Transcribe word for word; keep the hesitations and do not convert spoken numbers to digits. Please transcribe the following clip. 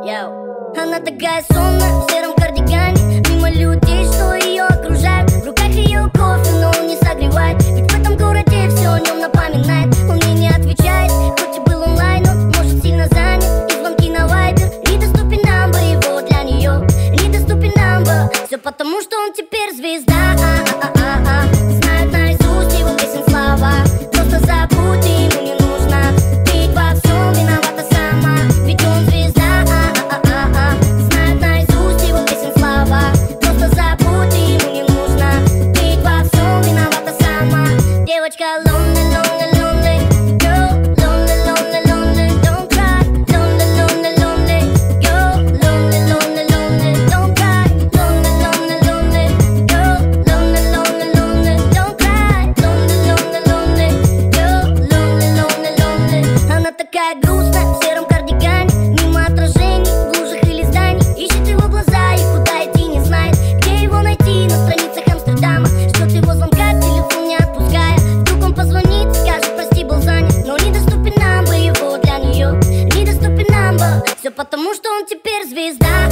Йоу. Она такая сонная, в сером кардигане, мимо людей, что ее окружают. В руках ее кофе, но он не согревает, ведь в этом городе все о нем напоминает. Он мне не отвечает, хоть и был онлайн, он может сильно занят, и звонки на вайбер. Недоступен number его для нее, недоступен number. Все потому, что он теперь звезда. А-а-а-а-а. Знают наизусть его песен слова. Просто забудь, ему не нужно. Ты ведь во всем виновата сама, ведь он звезда. А-а-а-а-а. Знают наизусть его песен слова. Просто забудь, ему не нужно. Ты ведь во всем виновата сама. Девочка lonely, lonely, lonely girl, lonely, lonely, lonely, don't cry. Lonely, lonely, lonely girl, lonely, lonely, lonely, don't cry. Lonely, lonely, lonely girl, lonely, lonely, lonely, don't cry. Lonely, lonely, lonely girl, lonely, lonely, lonely. Она такая грустная, в сером кардигане, мимо отражений, в лужах или зданий. Ищет его глаза и куда идти не знает, где его найти на страницах Амстердама. Ждет его звонка, телефон не отпуская. Вдруг он позвонит, скажет прости, был занят, но недоступен number его для нее, недоступен number. Все потому, что он теперь звезда.